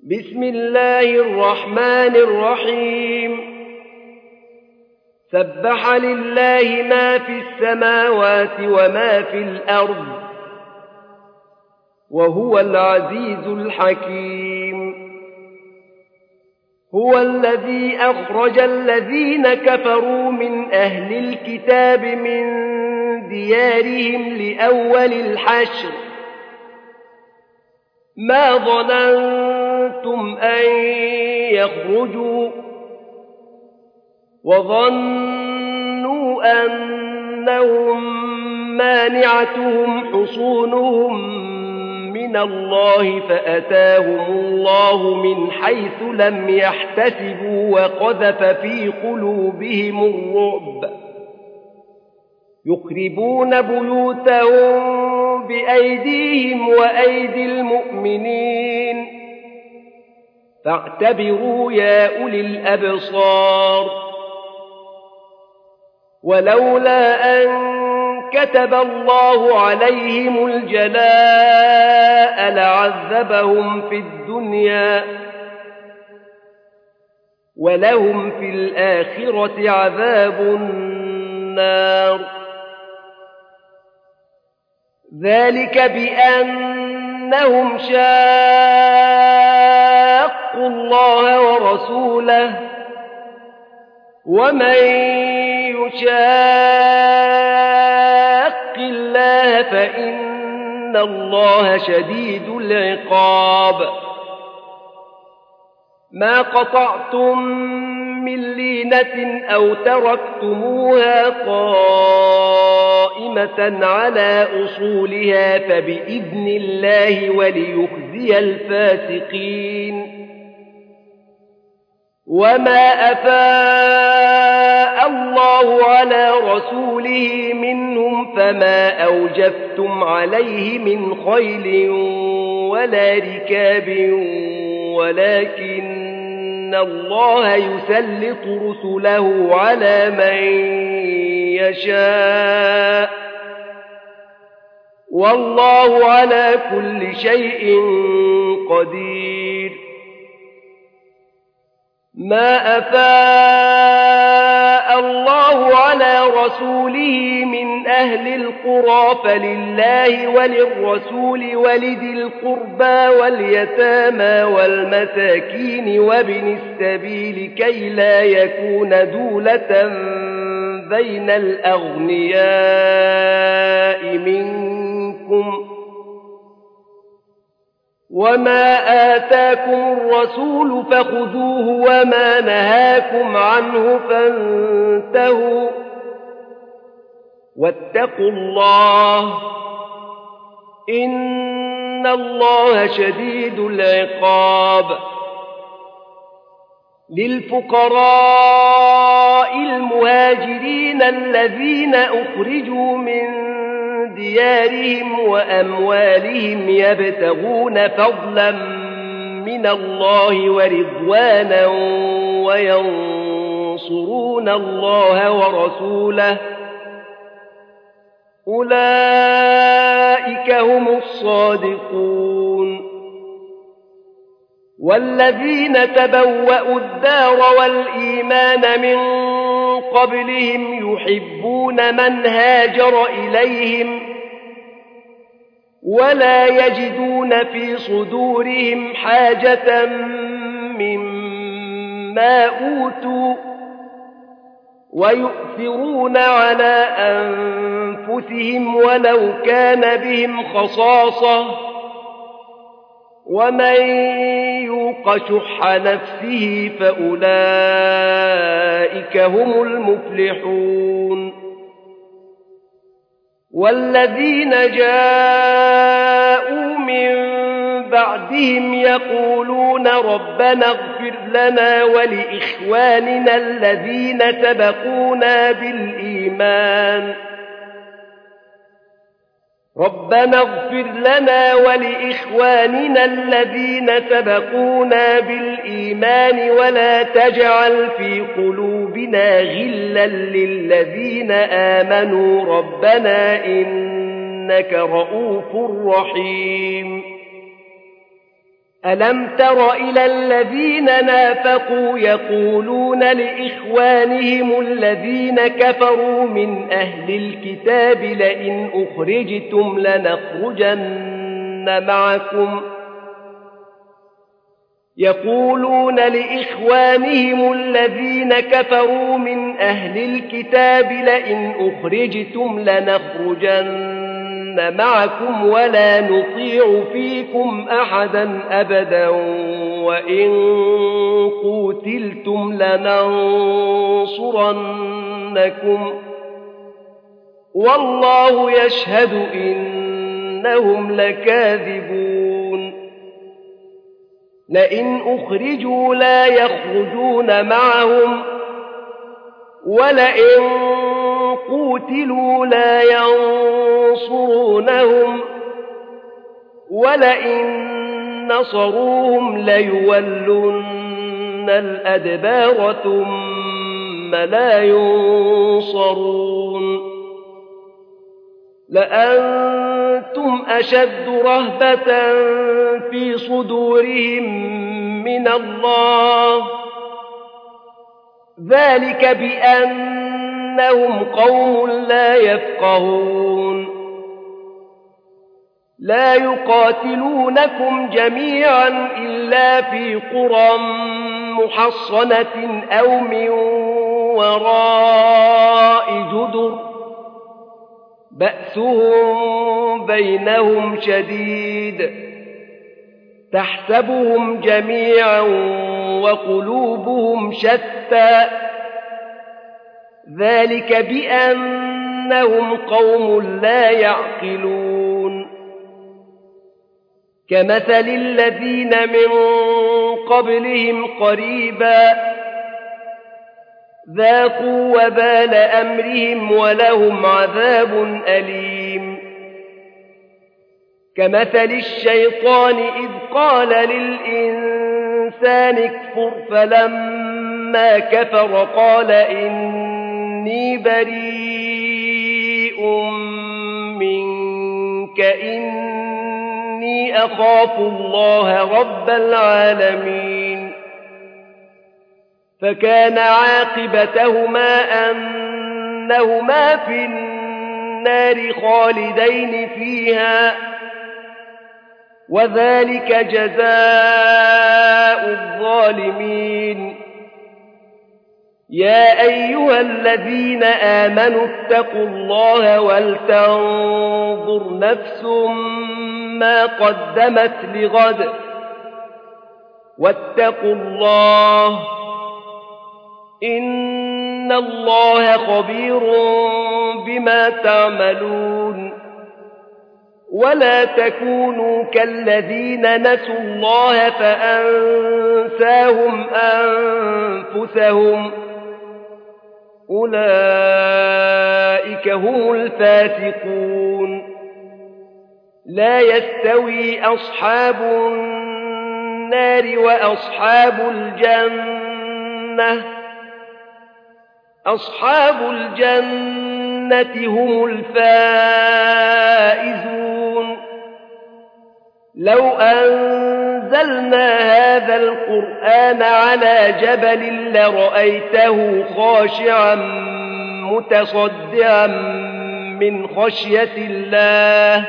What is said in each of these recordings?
بسم الله الرحمن الرحيم سبح لله ما في السماوات وما في الأرض وهو العزيز الحكيم هو الذي أخرج الذين كفروا من أهل الكتاب من ديارهم لأول الحشر ما ظننتم أن يخرجوا وظنوا أنهم مانعتهم حصونهم من الله فأتاهم الله من حيث لم يحتسبوا وقذف في قلوبهم الرعب يخربون بيوتهم بأيديهم وأيدي المؤمنين فاعتبروا يا أولي الأبصار ولولا أن كتب الله عليهم الجلاء لعذبهم في الدنيا ولهم في الآخرة عذاب النار ذلك بأنهم شاقوا الله ورسوله ومن يشاق الله فإن الله شديد العقاب ما قطعتم من لينة أو تركتموها قائمة على أصولها فبإذن الله وليخزي الفاسقين وما أفاء الله على رسوله منهم فما أوجفتم عليه من خيل ولا ركاب ولكن الله يسلط رسله على من يشاء والله على كل شيء قدير ما أفاء الله على رسوله من أهل القرى فلله وللرسول ولذي القربى واليتامى والمساكين وابن السبيل كي لا يكون دولة بين الأغنياء منكم وما آتاكم الرسول فخذوه وما نهاكم عنه فانتهوا واتقوا الله إن الله شديد العقاب للفقراء المهاجرين الذين أخرجوا من ديارهم وأموالهم يبتغون فضلا من الله ورضوانا وينصرون الله ورسوله أولئك هم الصادقون والذين تبوأوا الدار والإيمان من قبلهم يحبون من هاجر إليهم ولا يجدون في صدورهم حاجة مما أوتوا ويؤثرون على أنفسهم ولو كان بهم خصاصة ومن يوق شح نفسه فأولئك هم المفلحون والذين جاءوا من بعدهم يقولون ربنا اغفر لنا ولإخواننا الذين سبقونا بالإيمان ربنا اغفر لنا ولإخواننا الذين سبقونا بالإيمان ولا تجعل في قلوبنا غلا للذين آمنوا ربنا إنك رؤوف رحيم ألم تر إلى الذين نافقوا يقولون لإخوانهم الذين كفروا من أهل الكتاب لئن أخرجتم لنخرجن معكم يقولون لإخوانهم الذين كفروا من أهل الكتاب لئن أخرجتم لنخرجن معكم ولا نطيع فيكم أحدا أبدا وإن قوتلتم لننصرنكم والله يشهد إنهم لكاذبون لئن أخرجوا لا يخرجون معهم ولئن قوتلوا لا ينصرونهم ولئن نصروهم ليولن الأدبار ثم لا ينصرون لأنتم أشد رهبة في صدورهم من الله ذلك بأنهم قوم لا يفقهون لا يقاتلونكم جميعا إلا في قرى محصنة أو من وراء جدر بأسهم بينهم شديد تحسبهم جميعا وقلوبهم شتى ذلك بأنهم قوم لا يعقلون كمثل الذين من قبلهم قريبا ذاقوا وبال أمرهم ولهم عذاب أليم كمثل الشيطان إذ قال للإنسان اكفر فلما كفر قال إني بريء منك إني أخاف الله رب العالمين فكان عاقبتهما أنهما في النار خالدين فيها وذلك جزاء الظالمين يا أيها الذين آمنوا اتقوا الله ولتنظر نفس ما قدمت لغد واتقوا الله إن الله خبير بما تعملون ولا تكونوا كالذين نسوا الله فأنساهم أنفسهم أولئك هم الفاسقون لا يستوي أصحاب النار وأصحاب الجنة أصحاب الجنة هم الفائزون لو أنزلنا هذا القرآن على جبل لرأيته خاشعا متصدعا من خشية الله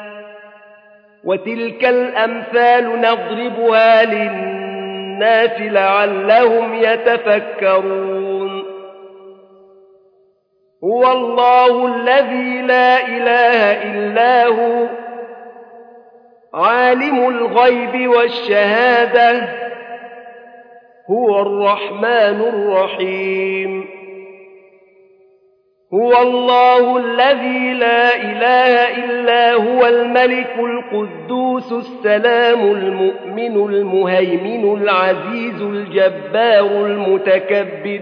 وتلك الأمثال نضربها للناس لعلهم يتفكرون هو الله الذي لا إله إلا هو عالم الغيب والشهادة هو الرحمن الرحيم هو الله الذي لا إله إلا هو الملك القدوس السلام المؤمن المهيمن العزيز الجبار المتكبر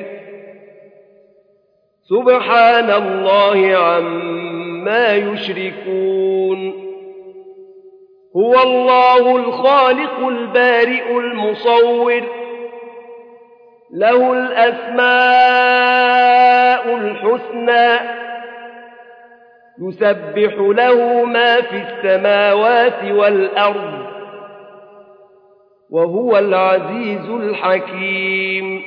سبحان الله عما يشركون هو الله الخالق البارئ المصور له الأسماء الحسنى يسبح له ما في السماوات والأرض وهو العزيز الحكيم